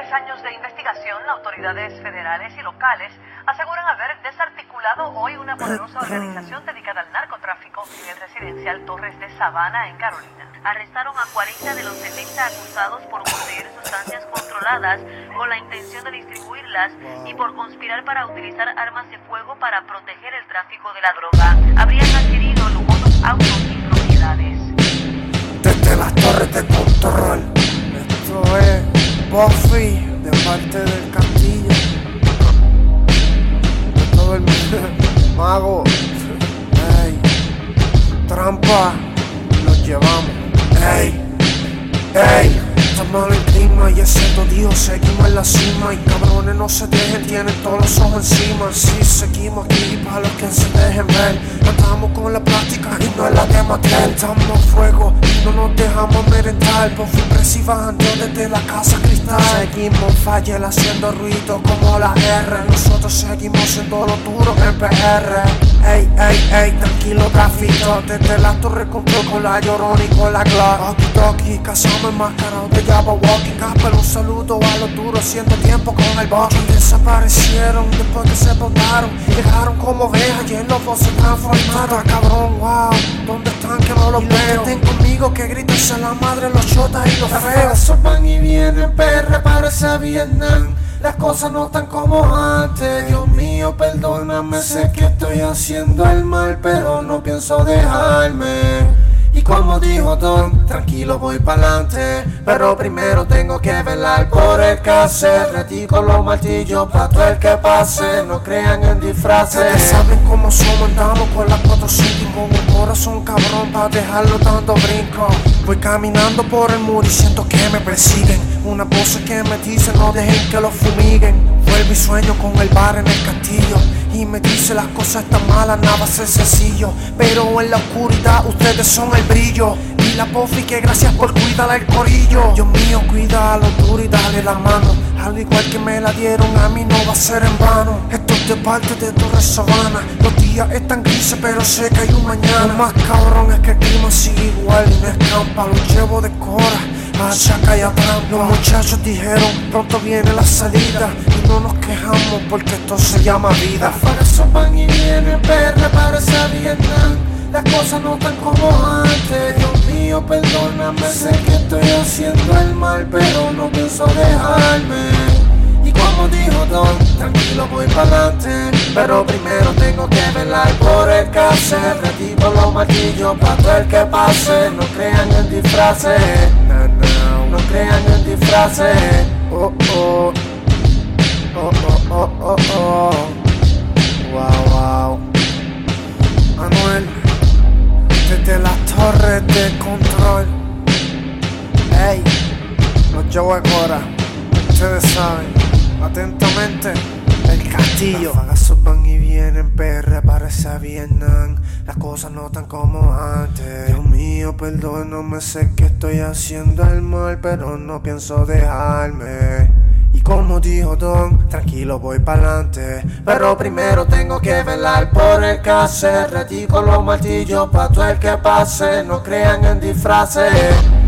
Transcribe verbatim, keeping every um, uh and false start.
tres años de investigación, autoridades federales y locales aseguran haber desarticulado hoy una poderosa organización dedicada al narcotráfico en el residencial Torres de Sabana, en Carolina. Arrestaron a cuarenta de los setenta acusados por poseer sustancias controladas con la intención de distribuirlas y por conspirar para utilizar armas de fuego para proteger el tráfico de la droga. Habrían adquirido lujosos autos y propiedades. Desde las torres de control, esto es Buffy de parte del Castillo, de todo el mundo, mago, ey, trampa, nos llevamos, ey, ey. Estamos en el clima y excepto Dios seguimos en la cima. Y cabrones no se dejen, tienen todos los ojos encima. Si seguimos aquí para los que se dejen ver. Estamos con la práctica y no es la de matar. Estamos fuego y no nos dejamos merendar. Por fin presivan Dios desde la casa cristal. Seguimos fallel haciendo ruido como la R. Nosotros seguimos siendo los duros en P R. Ey, ey, ey, tranquilo grafito. Desde la torre compró con la llorona y con la Glock. Oki doki, cazamos enmascarados de Jabba Walking. Casper, un saludo a los duros, haciendo tiempo con el Bucky. Desaparecieron después que se botaron. Llegaron como ovejas y en lobos se transformaron. Cabrón, wow, ¿dónde están que no los veo? Que estén conmigo, que griten la madre, los chotas y los feos. Esos van y vienen, P R parece Vietnam. Las cosas no están como antes. Dios mío, perdóname, sé que estoy haciendo el mal, pero no pienso dejarme. Y como dijo Don, tranquilo voy pa'lante, pero primero tengo que velar por el que hace. Retico los martillos pa' todo el que pase, no crean en disfraces. Ustedes saben cómo somos, andamos con las cuatro cinco con un corazón cabrón pa' dejarlo dando brinco. Voy caminando por el muro y siento que me persiguen. Una voz que me dice no dejen que lo fumiguen. Vuelvo y sueño con el bar en el castillo y me dice las cosas están malas, nada va a ser sencillo. Pero en la oscuridad ustedes son el brillo. Y la Buffy que gracias por cuidar al corillo. Dios mío, cuida a los duros y dale la mano. Al igual que me la dieron a mí no va a ser en vano. Esto es de parte de Torres Sabana. Los días están grises pero sé que hay un mañana. Lo más cabrón es que el clima sigue igual y no escampa. Lo llevo de cora a chaca y a trampa. Los muchachos dijeron pronto viene la salida y no nos quejamos porque esto se llama vida. Las faras van y vienen, P R parece Vietnam. Las cosas no están como antes. Dios mío, perdóname, sé que estoy haciendo el mal, pero no pienso dejarme. Y como dijo Don, tranquilo voy pa'lante, pero primero tengo que velar por el que hace. Retico los martillos pa' todo el que pase, no crean en disfraces. No, no, no crean en disfraces. Oh, oh, oh, oh, oh, oh, oh. Wow, wow. Anuel, desde las torres de control. Ey, los llevo ahora, ustedes saben. Atentamente, el Castillo. Las fagazos van y vienen, P R parece Vietnam. Las cosas no están como antes. Dios mío, perdóname, sé que estoy haciendo el mal, pero no pienso dejarme. Y como dijo Don, tranquilo voy pa'lante, pero primero tengo que velar por el que hace. Retico los martillos pa' todo el que pase, no crean en disfraces.